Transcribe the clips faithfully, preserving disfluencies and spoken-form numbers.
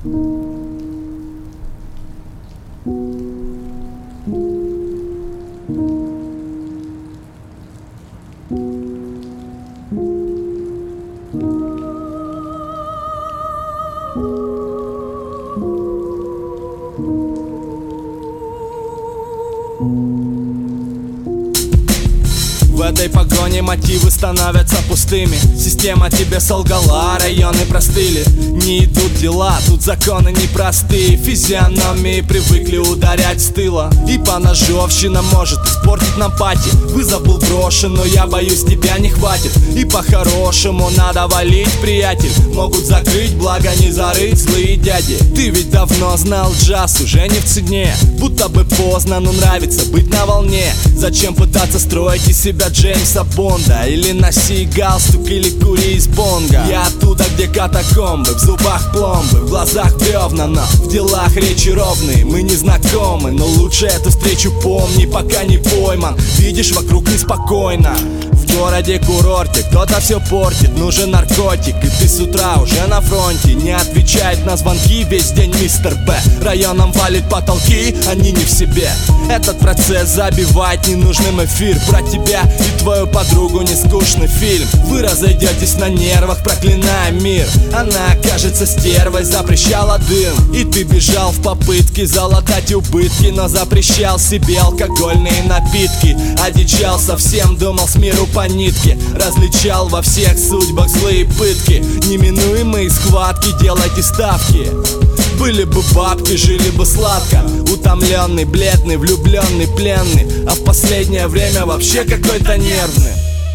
В этой погоне мотивы становятся пустыми. Система тебе солгала, районы простыли. Не идут дела, тут законы непростые. Физиономии привыкли ударять с тыла. И поножовщина может испортить нам пати. Вызов был брошен, но я боюсь, тебя не хватит. И по-хорошему надо валить, приятель. Могут закрыть, благо не зарыть злые дяди. Ты ведь давно знал, джаз уже не в цене. Будто бы поздно, но нравится быть на волне. Зачем пытаться строить из себя Джеймса Бонда? Или носи галстук, или кури из бонга. Я оттуда, где катакомбы, в зубах пломбы, в глазах бревна, но в делах речи ровные. Мы не знакомы, но лучше эту встречу помни, пока не пойман. Видишь, вокруг неспокойно. В городе курорте кто-то все портит, нужен наркотик. И ты с утра уже на фронте. Не отвечает на звонки весь день мистер Б. Районом валит потолки, они не в себе. Этот процесс забивает ненужным эфир. Про тебя и твою подругу не скучный фильм. Вы разойдетесь на нервах, проклиная мир. Она окажется стервой, запрещала дым. И ты бежал в попытке залатать убытки, но запрещал себе алкогольные напитки. Одичал совсем, думал с миру по нитке. Различал во всех судьбах злые пытки. Неминуемые схватки, делайте ставки. Были бы бабки, жили бы сладко. Утомленный, бледный, влюбленный, пленный. А в последнее время вообще какой-то нервный.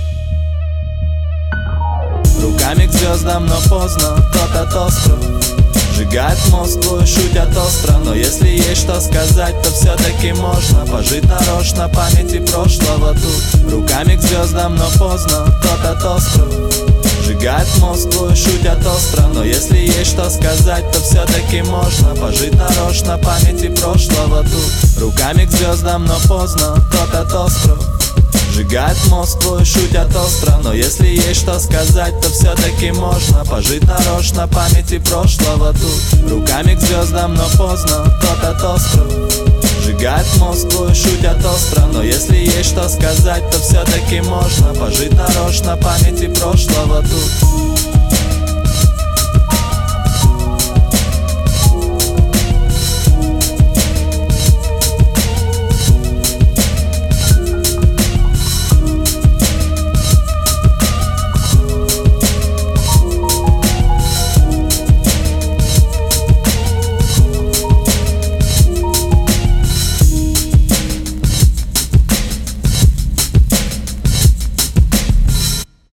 Руками к звездам, но поздно, тот от остров сжигает Москву и шутят остро. Но если есть что сказать, то все-таки можно пожить нарочно памяти прошлого тут. Руками к звездам, но поздно, тот от остров сжигает Москву и шутят остро. Но если есть что сказать, то все-таки можно пожить нарочно памяти прошлого тут. Руками к звездам, но поздно, тот от остров сжигает Москву и шутят остро. Но если есть что сказать, то все-таки можно пожить нарочно памяти прошлого тут. Руками к звездам, но поздно, тот от остров сжигает Москву и шутят остро. Но если есть что сказать, то все-таки можно пожить нарочно памяти прошлого тут.